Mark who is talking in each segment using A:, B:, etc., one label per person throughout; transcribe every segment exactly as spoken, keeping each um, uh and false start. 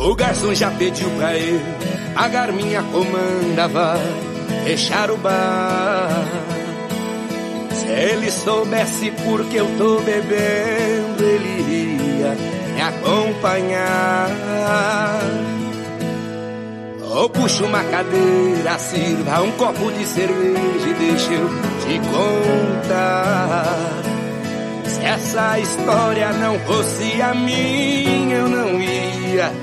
A: O garçom já pediu pra ele pagar minha comanda, vai fechar o bar. Se ele soubesse por que eu tô bebendo, ele ia me acompanhar. Ou puxa uma cadeira, sirva um copo de cerveja e deixa eu te contar. Se essa história não fosse a minha, eu não ia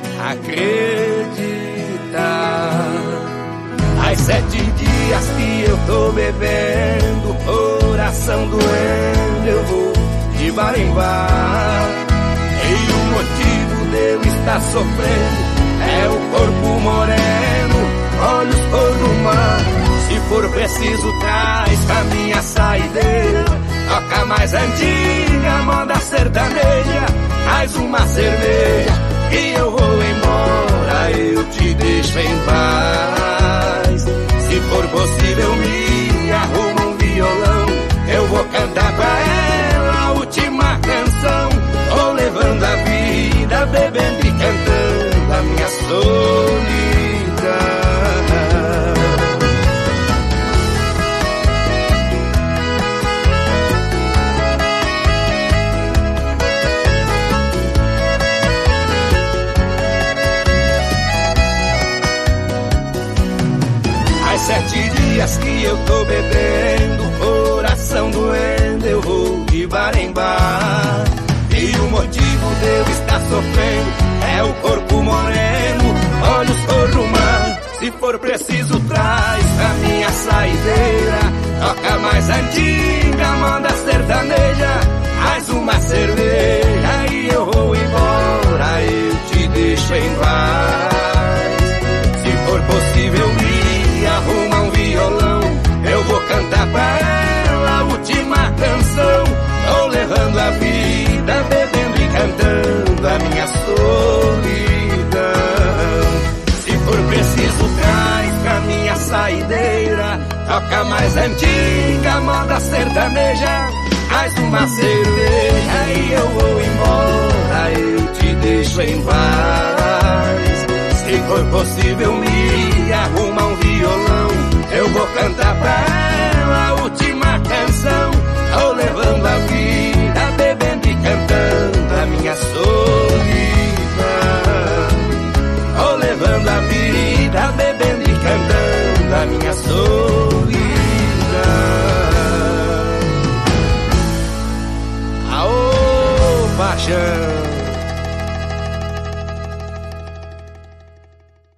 A: acreditar. Faz sete dias que eu tô bebendo, coração doendo, eu vou de bar em bar. E o motivo de eu estar sofrendo é o corpo moreno, olhos cor do mar. Se for preciso, traz pra minha saideira, toca mais antiga, moda sertaneja. Traz uma cerveja e eu vou embora, eu te deixo em paz. Se for possível, me arruma um violão, eu vou cantar pra ela a última canção. Tô levando a vida, bebendo e cantando a minha solidão. Faz sete dias que eu tô bebendo, coração doendo, eu vou de bar em bar. E o motivo de eu estar sofrendo é o corpo moreno, olhos cor do mar. Se for preciso, traz a minha saideira, toca mais antiga, moda sertaneja. Traz uma cerveja e eu vou embora, eu te deixo em paz. Se for possível, me arruma um violão, eu vou cantar pra ela a última canção. Tô levando a vida, bebendo e cantando a minha solidão. Se for preciso, traz pra minha saideira, toca mais antiga, moda sertaneja. Traz uma cerveja e eu vou embora, eu te deixo em paz. Se for possível, me arruma um violão, eu vou cantar pra ela a última canção. Tô levando a vida, bebendo e cantando a minha solidão. Tô levando a vida, bebendo e cantando a minha solidão. Aô, paixão!